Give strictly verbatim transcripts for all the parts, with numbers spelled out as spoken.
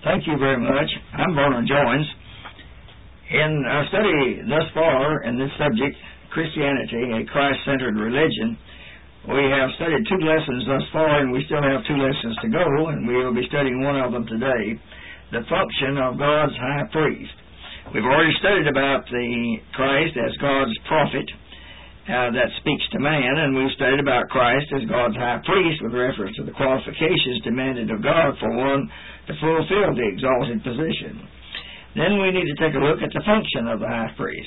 Thank you very much. I'm Vernon Joins. In our study thus far in this subject, Christianity, a Christ-centered religion, we have studied two lessons thus far, and we still have two lessons to go, and we will be studying one of them today, the function of God's high priest. We've already studied about the Christ as God's prophet uh, that speaks to man, and we've studied about Christ as God's high priest with reference to the qualifications demanded of God for one to fulfill the exalted position. Then we need to take a look at the function of the high priest.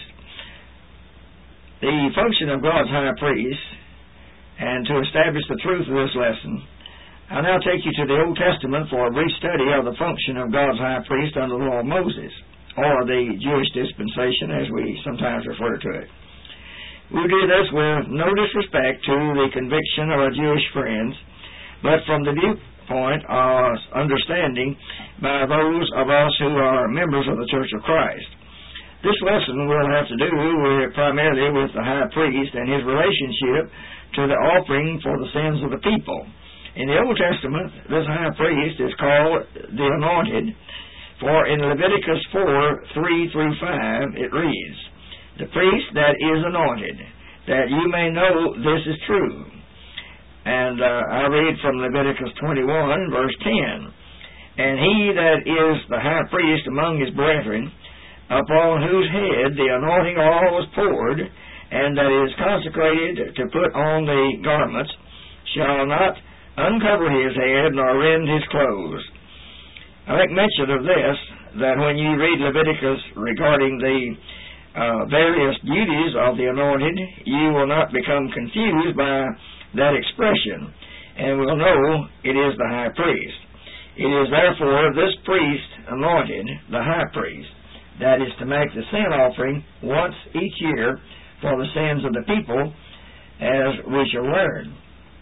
The function of God's high priest, and to establish the truth of this lesson, I'll now take you to the Old Testament for a brief study of the function of God's high priest under the law of Moses, or the Jewish dispensation as we sometimes refer to it. We do this with no disrespect to the conviction of our Jewish friends, but from the viewpoint of understanding by those of us who are members of the Church of Christ. This lesson will have to do with, primarily with the high priest and his relationship to the offering for the sins of the people. In the Old Testament, this high priest is called the Anointed, for in Leviticus four, three through five, it reads, "The priest that is anointed, that you may know this is true." And uh, I read from Leviticus twenty-one, verse ten, "And he that is the high priest among his brethren, upon whose head the anointing oil was poured, and that is consecrated to put on the garments, shall not uncover his head nor rend his clothes." I make mention of this, that when you read Leviticus regarding the uh, various duties of the anointed, you will not become confused by that expression, and will know it is the high priest. It is therefore this priest anointed, the high priest, that is to make the sin offering once each year for the sins of the people, as we shall learn.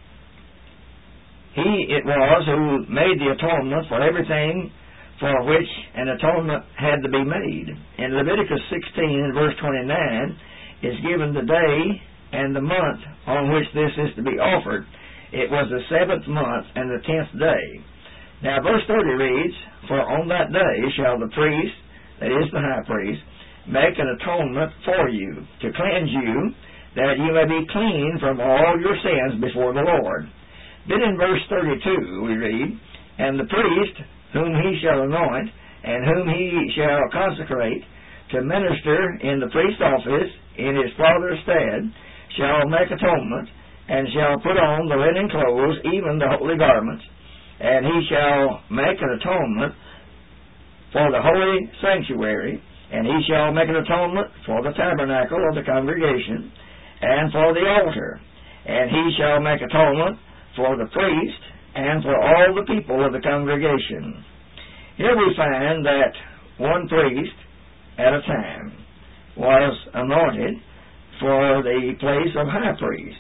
He it was who made the atonement for everything for which an atonement had to be made. In Leviticus sixteen, verse twenty-nine, is given the day and the month on which this is to be offered. It was the seventh month and the tenth day. Now verse thirty reads, "For on that day shall the priest, that is the high priest, make an atonement for you, to cleanse you, that you may be clean from all your sins before the Lord." Then in verse thirty-two we read, "And the priest whom he shall anoint, and whom he shall consecrate to minister in the priest's office in his father's stead, shall make atonement, and shall put on the linen clothes, even the holy garments, and he shall make an atonement for the holy sanctuary, and he shall make an atonement for the tabernacle of the congregation, and for the altar, and he shall make atonement for the priest, and for all the people of the congregation." Here we find that one priest at a time was anointed for the place of high priest,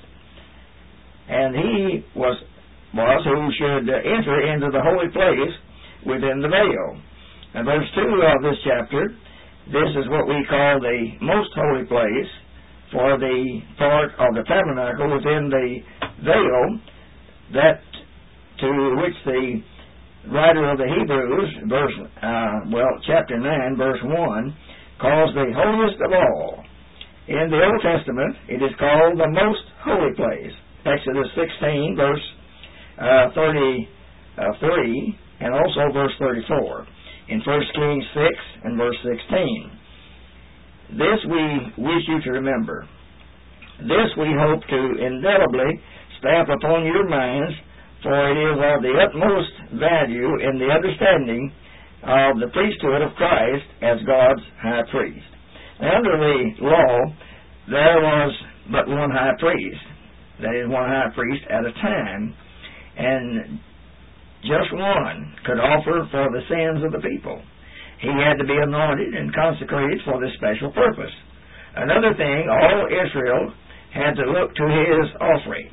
and he was, was who should enter into the holy place within the veil. In verse two of this chapter, this is what we call the most holy place, for the part of the tabernacle within the veil, that to which the writer of the Hebrews, verse uh, well, chapter nine, verse one, calls the holiest of all. In the Old Testament, it is called the most holy place. Exodus sixteen, verse uh, thirty-three, and also verse thirty-four. In First Kings six and verse sixteen. This we wish you to remember. This we hope to indelibly stamp upon your minds, for it is of the utmost value in the understanding of the priesthood of Christ as God's high priest. Now, under the law, there was but one high priest, that is, one high priest at a time, and just one could offer for the sins of the people. He had to be anointed and consecrated for this special purpose. Another thing, all Israel had to look to his offering.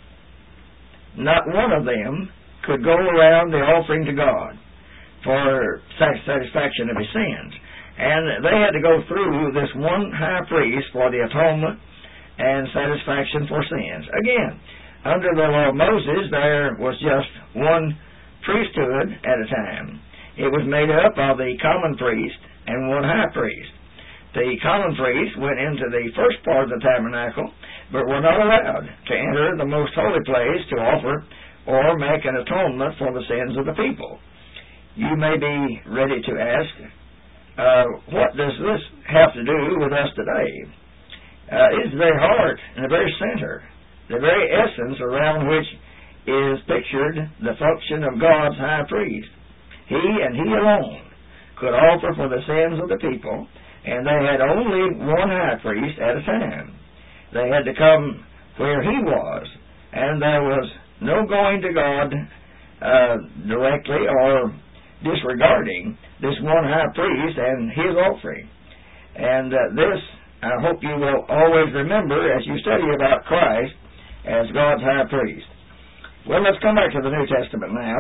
Not one of them could go around the offering to God for satisfaction of his sins. And they had to go through this one high priest for the atonement and satisfaction for sins. Again, under the law of Moses, there was just one priesthood at a time. it was made up of the common priest and one high priest. The common priest went into the first part of the tabernacle, but were not allowed to enter the most holy place to offer or make an atonement for the sins of the people. You may be ready to ask, uh, what does this have to do with us today? Uh, it's the very heart and the very center, the very essence around which is pictured the function of God's high priest. He and he alone could offer for the sins of the people, and they had only one high priest at a time. They had to come where he was, and there was no going to God uh, directly or disregarding this one high priest and his offering. And uh, this, I hope you will always remember as you study about Christ as God's high priest. Well, let's come back to the New Testament now,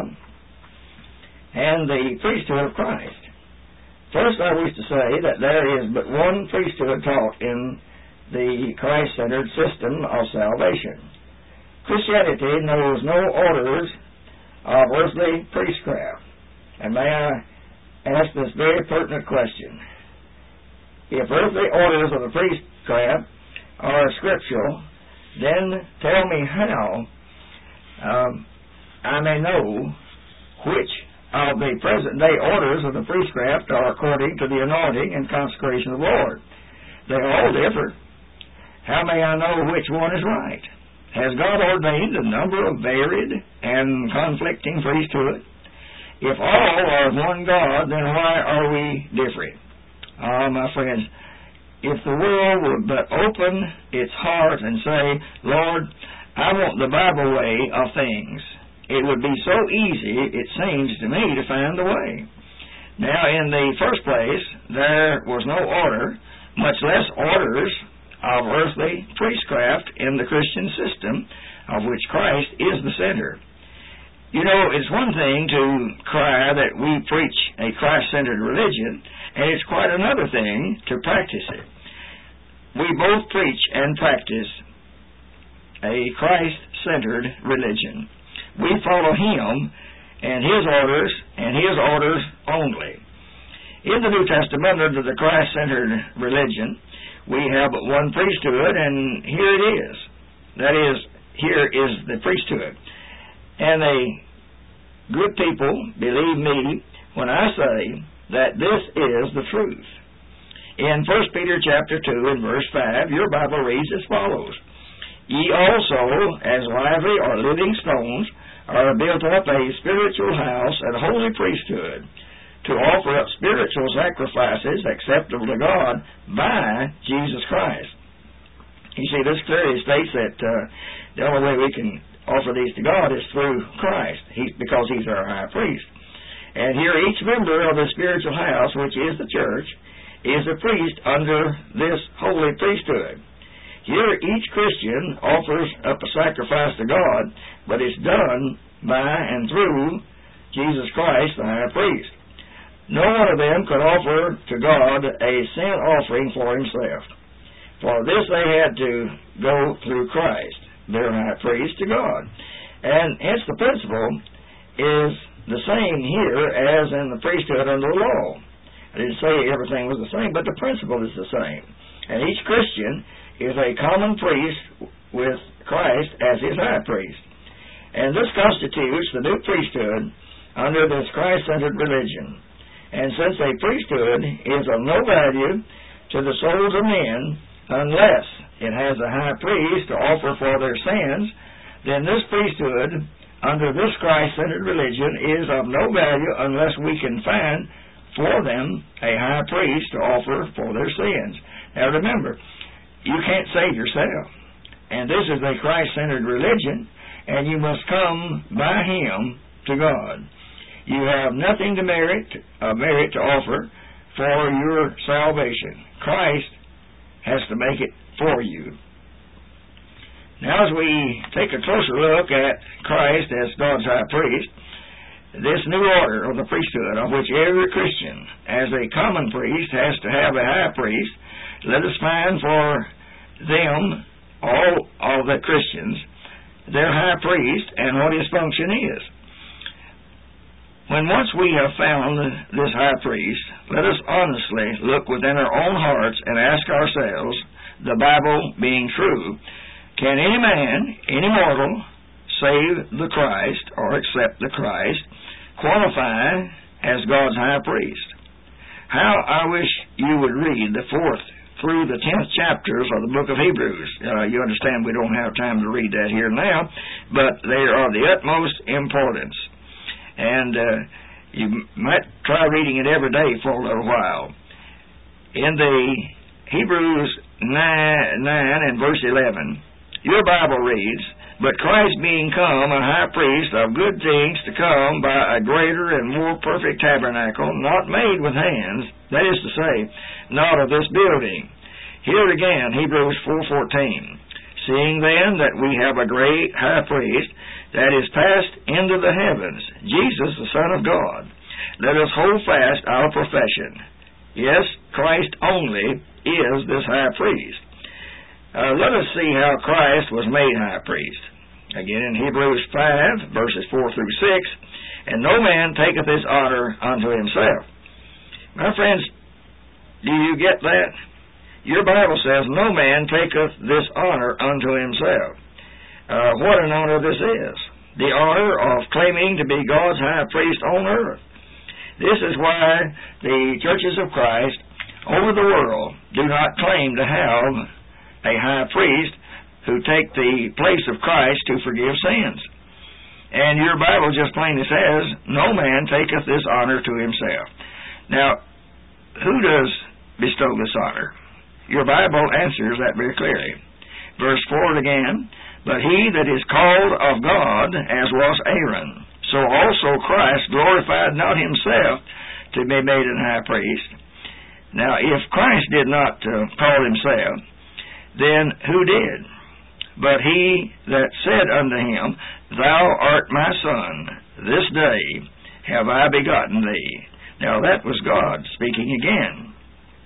and the priesthood of Christ. First, I wish to say that there is but one priesthood taught in the Christ-centered system of salvation. Christianity knows no orders of earthly priestcraft. And may I ask this very pertinent question? If earthly orders of the priestcraft are scriptural, then tell me how um, I may know which of the present-day orders of the priestcraft are according to the anointing and consecration of the Lord. They all differ. How may I know which one is right? Has God ordained a number of varied and conflicting priesthood? If all are one God, then why are we different? Ah, my friends, if the world would but open its heart and say, Lord, I want the Bible way of things, it would be so easy, it seems to me, to find the way. Now, in the first place, there was no order, much less orders of earthly priestcraft in the Christian system, of which Christ is the center. You know, it's one thing to cry that we preach a Christ-centered religion, and it's quite another thing to practice it. We both preach and practice a Christ-centered religion. We follow Him and His orders and His orders only. In the New Testament, under the Christ-centered religion, we have but one priesthood, and here it is. That is, here is the priesthood. And a good people, believe me when I say that this is the truth. In First Peter chapter two and verse five, your Bible reads as follows, Ye also, as lively or living stones, are built up a spiritual house and holy priesthood, to offer up spiritual sacrifices acceptable to God by Jesus Christ. You see, this clearly states that uh, the only way we can offer these to God is through Christ, he, because He's our high priest. And here each member of the spiritual house, which is the church, is a priest under this holy priesthood. Here each Christian offers up a sacrifice to God, but it's done by and through Jesus Christ, the high priest. No one of them could offer to God a sin offering for himself. For this they had to go through Christ, their high priest, to God. And hence the principle is the same here as in the priesthood under the law. I didn't say everything was the same, but the principle is the same. And each Christian is a common priest with Christ as his high priest. And this constitutes the new priesthood under this Christ-centered religion. And since a priesthood is of no value to the souls of men unless it has a high priest to offer for their sins, then this priesthood under this Christ-centered religion is of no value unless we can find for them a high priest to offer for their sins. Now remember, you can't save yourself. And this is a Christ-centered religion, and you must come by Him to God. You have nothing to merit, uh, merit to offer for your salvation. Christ has to make it for you. Now, as we take a closer look at Christ as God's high priest, this new order of the priesthood, of which every Christian, as a common priest, has to have a high priest, let us find for them, all of the Christians, their high priest and what his function is. When once we have found this high priest, let us honestly look within our own hearts and ask ourselves, the Bible being true, can any man, any mortal, save the Christ or accept the Christ, qualify as God's high priest? How I wish you would read the fourth through the tenth chapters of the book of Hebrews. Uh, you understand we don't have time to read that here now, but they are of the utmost importance. And uh, you might try reading it every day for a little while. In the Hebrews nine, nine and verse eleven, your Bible reads, but Christ being come a high priest of good things to come by a greater and more perfect tabernacle, not made with hands, that is to say, not of this building. Here again, Hebrews four fourteen, seeing then that we have a great high priest that is passed into the heavens, Jesus the Son of God, let us hold fast our profession. Yes, Christ only is this high priest. Uh, let us see how Christ was made high priest. Again in Hebrews five, verses four through six, and no man taketh this honor unto himself. My friends, do you get that? Your Bible says, no man taketh this honor unto himself. Uh, what an honor this is. The honor of claiming to be God's high priest on earth. This is why the churches of Christ over the world do not claim to have a high priest who take the place of Christ to forgive sins. And your Bible just plainly says, no man taketh this honor to himself. Now, who does bestow this honor? Your Bible answers that very clearly. Verse four again, but he that is called of God, as was Aaron, so also Christ glorified not himself to be made an high priest. Now, if Christ did not uh, call himself, then who did? But he that said unto him, thou art my son, this day have I begotten thee. Now that was God speaking again.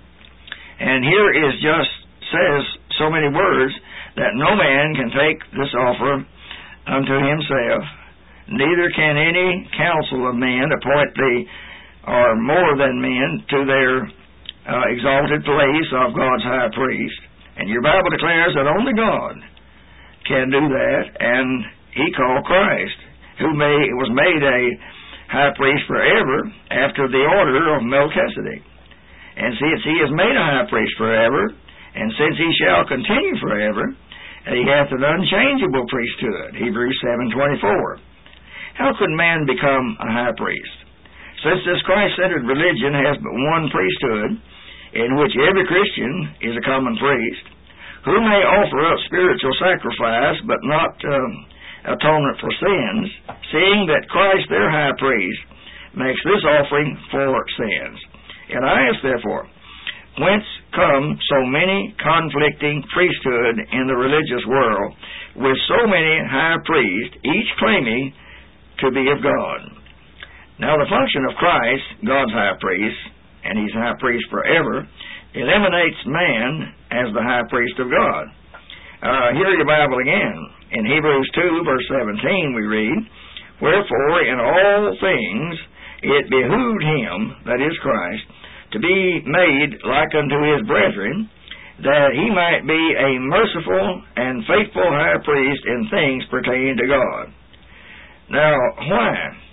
And here is just says so many words that no man can take this offer unto himself, neither can any council of men appoint the or more than men to their uh, exalted place of God's high priest. And your Bible declares that only God can do that, and he called Christ, who made, was made a high priest forever after the order of Melchizedek. And since he is made a high priest forever, and since he shall continue forever, he hath an unchangeable priesthood, Hebrews seven twenty-four. How could man become a high priest? Since this Christ-centered religion has but one priesthood, in which every Christian is a common priest, who may offer up spiritual sacrifice, but not um, atonement for sins, seeing that Christ, their high priest, makes this offering for sins. And I ask, therefore, whence come so many conflicting priesthood in the religious world, with so many high priests, each claiming to be of God? Now, the function of Christ, God's high priest, and he's high priest forever, eliminates man as the high priest of God. Uh, hear your Bible again. In Hebrews two, verse seventeen, we read, wherefore in all things it behooved him, that is Christ, to be made like unto his brethren, that he might be a merciful and faithful high priest in things pertaining to God. Now, why,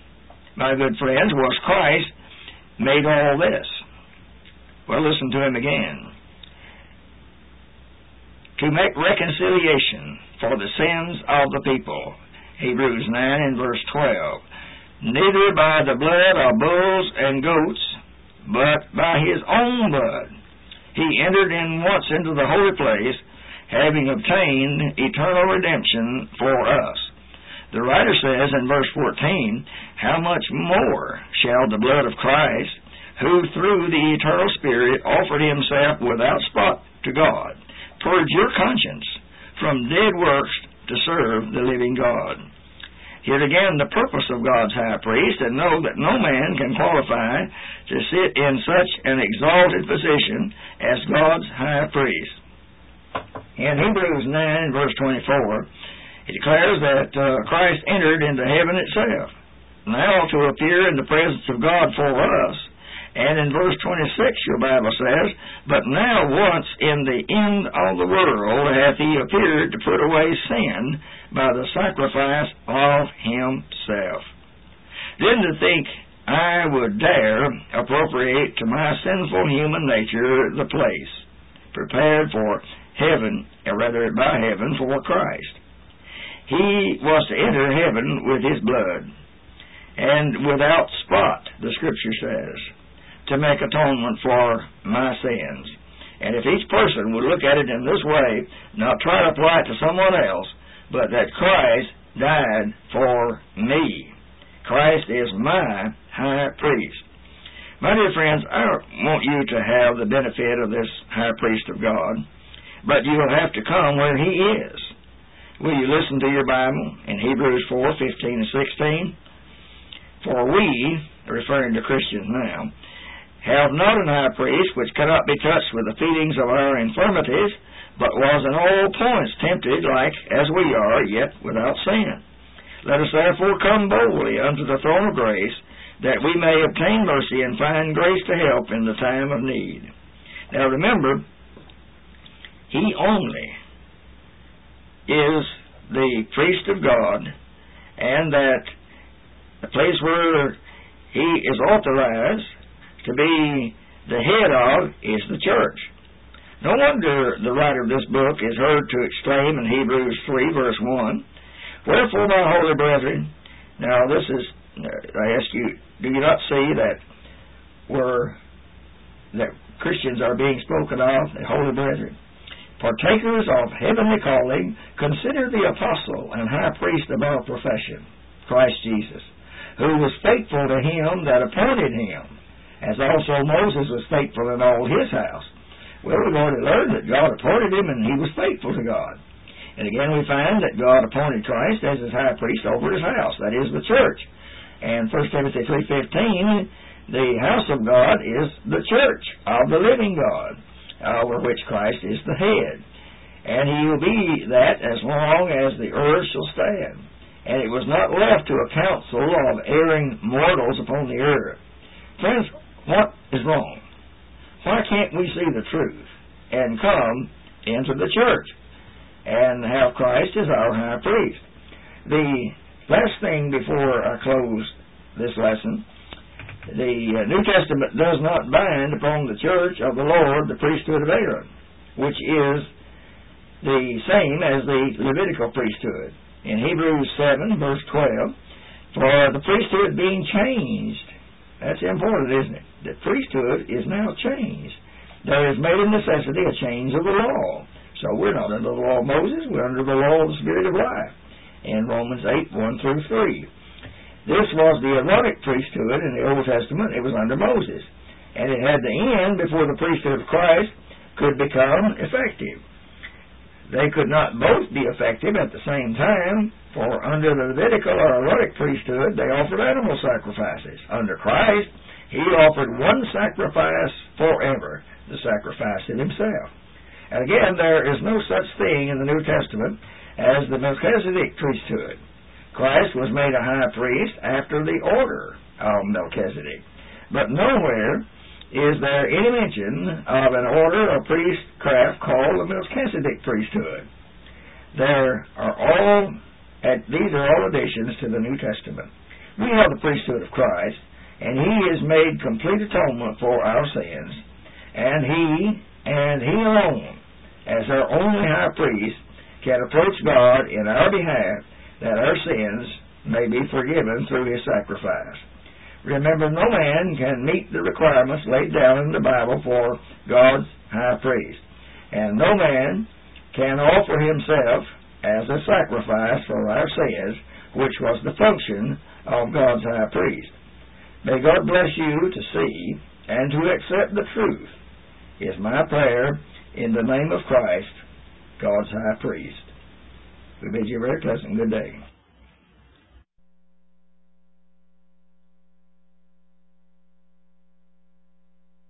my good friends, was Christ made all this? Well, listen to him again. To make reconciliation for the sins of the people, Hebrews nine and verse twelve. Neither by the blood of bulls and goats, but by his own blood he entered in once into the holy place, having obtained eternal redemption for us. The writer says in verse fourteen, how much more shall the blood of Christ, who through the eternal Spirit offered himself without spot to God, purge your conscience from dead works to serve the living God. Here again, the purpose of God's high priest, and know that no man can qualify to sit in such an exalted position as God's high priest. In Hebrews nine, verse twenty-four, it declares that uh, Christ entered into heaven itself. now to appear in the presence of God for us. And in verse twenty-six, your Bible says, "But now once in the end of the world hath he appeared to put away sin by the sacrifice of himself." Didn't think I would dare appropriate to my sinful human nature the place prepared for heaven, or rather by heaven, for Christ. He was to enter heaven with his blood, and without spot, the Scripture says, to make atonement for my sins. And if each person would look at it in this way, not try to apply it to someone else, but that Christ died for me. Christ is my high priest. My dear friends, I want you to have the benefit of this high priest of God, but you'll have to come where he is. Will you listen to your Bible in Hebrews four, fifteen and sixteen? "For we," referring to Christians now, "have not an high priest which cannot be touched with the feelings of our infirmities, but was in all points tempted like as we are, yet without sin. Let us therefore come boldly unto the throne of grace, that we may obtain mercy and find grace to help in the time of need." Now remember, he only is the priest of God, and that the place where he is authorized to be the head of is the church. No wonder the writer of this book is heard to exclaim in Hebrews three, verse one, "Wherefore, my holy brethren," now this is, I ask you, do you not see that where that Christians are being spoken of, the holy brethren? "Partakers of heavenly calling, consider the apostle and high priest of our profession, Christ Jesus, who was faithful to him that appointed him, as also Moses was faithful in all his house." Well, we've already learned that God appointed him and he was faithful to God. And again we find that God appointed Christ as his high priest over his house, that is the church. And First Timothy three fifteen, the house of God is the church of the living God, over which Christ is the head. And he will be that as long as the earth shall stand. And it was not left to a council of erring mortals upon the earth. Friends, what is wrong? Why can't we see the truth and come into the church and have Christ as our high priest? The last thing before I close this lesson, the New Testament does not bind upon the church of the Lord the priesthood of Aaron, which is the same as the Levitical priesthood. In Hebrews seven, verse twelve, "For the priesthood being changed," that's important, isn't it? The priesthood is now changed. There is made a necessity a change of the law. So we're not under the law of Moses, we're under the law of the Spirit of life. In Romans eight, one through three. This was the Aaronic priesthood in the Old Testament. It was under Moses. And it had to end before the priesthood of Christ could become effective. They could not both be effective at the same time, for under the Levitical or Aaronic priesthood, they offered animal sacrifices. Under Christ, he offered one sacrifice forever, the sacrifice of himself. And again, there is no such thing in the New Testament as the Melchizedek priesthood. Christ was made a high priest after the order of Melchizedek. But nowhere is there any mention of an order or priestcraft called the Melchizedek priesthood. There are all, these are all additions to the New Testament. We have the priesthood of Christ, and he has made complete atonement for our sins, and he, and he alone, as our only high priest, can approach God in our behalf, that our sins may be forgiven through his sacrifice. Remember, no man can meet the requirements laid down in the Bible for God's high priest, and no man can offer himself as a sacrifice for our sins, which was the function of God's high priest. May God bless you to see and to accept the truth, is my prayer in the name of Christ, God's high priest. We bid you a very pleasant good day.